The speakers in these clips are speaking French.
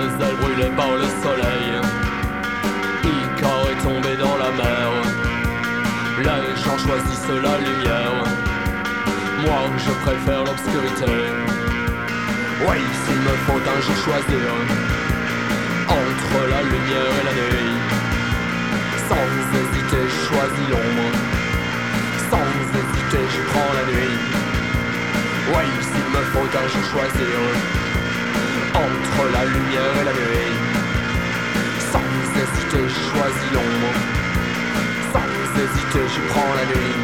Les ailes brûlées par le soleil, Icare est tombé dans la mer. Les gens choisissent la lumière, moi je préfère l'obscurité. Oui, s'il me faut un jour choisir entre la lumière et la nuit, sans hésiter je choisis l'ombre, sans hésiter je prends la nuit. Oui, s'il me faut un jour choisir entre la lumière et la nuit, sans hésiter je choisis l'ombre, sans hésiter je prends la nuit.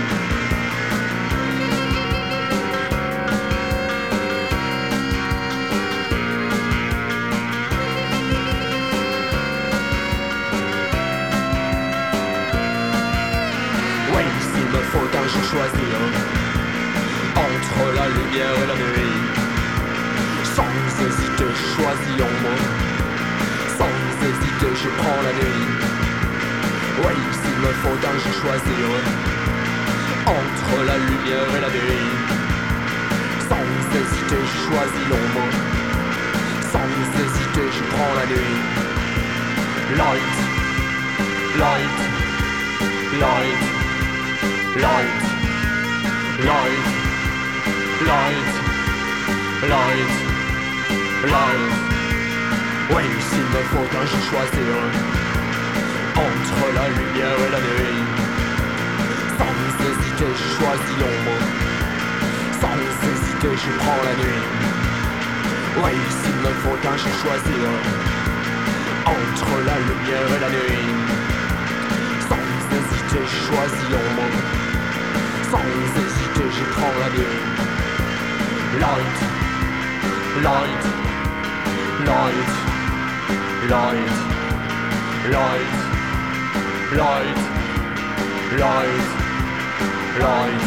Oui, s'il me faut un jour choisir entre la lumière et la nuit, sans hésiter je choisis l'ombre, sans hésiter je prends la nuit. Oui, s'il me faut un jour choisir entre la lumière et la nuit, sans hésiter je choisis l'ombre, sans hésiter je prends la nuit. Light, light, light, light, light, light, light, light. Oui, s'il me faut un jour choisir entre la lumière et la nuit, sans hésiter je choisis l'ombre, sans hésiter je prends la nuit. Oui, s'il me faut un jour choisir entre la lumière et la nuit, sans hésiter je choisis l'ombre, sans hésiter je prends la nuit. Light, light, light, light, light, light, light, light.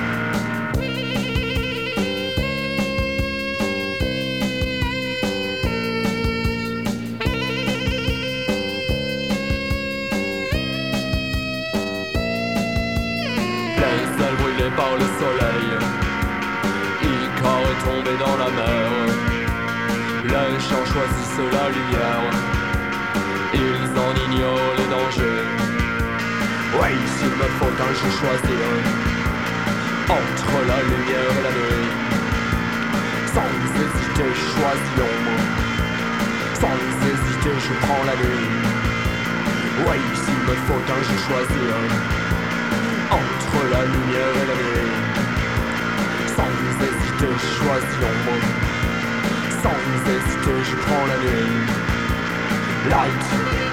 Les ailes brûlées par le soleil, Icare est tombé dans la mer. Les gens choisissent la lumière, ils en ignorent les dangers. Oui, s'il me faut un jour choisir entre la lumière et la nuit, sans hésiter je choisis l'ombre, sans hésiter je prends la nuit. Oui, s'il me faut un jour choisir entre la lumière et la nuit, sans hésiter je choisis l'ombre, sans hésiter je prends la nuit. Light,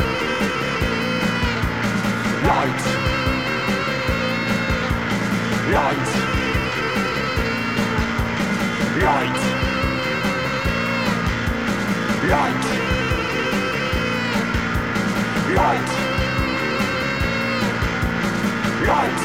light, light, light, light, light, light,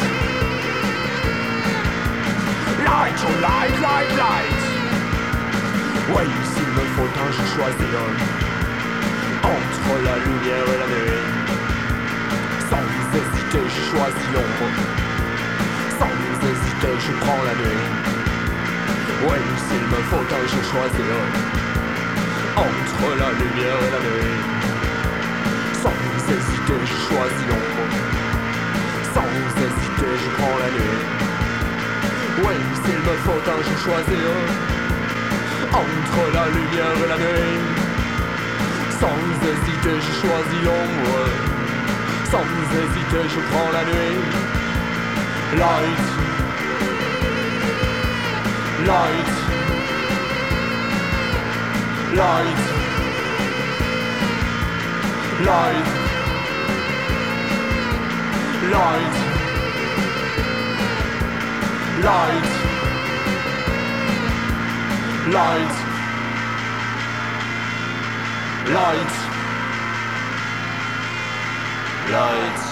light, oh light, light, light. Oui, s'il me faut un jour choisir entre la lumière et la nuit, sans hésiter je choisis l'ombre, sans hésiter je prends la nuit. Oui, s'il me faut un jour choisir entre la lumière et la nuit, sans hésiter je choisis l'ombre, sans hésiter je prends la nuit. Oui, s'il me faut un jour choisir entre la lumière et la nuit, sans hésiter je choisis l'ombre, sans hésiter je prends la nuit. Light, light, light, light, light, light, light, light, light.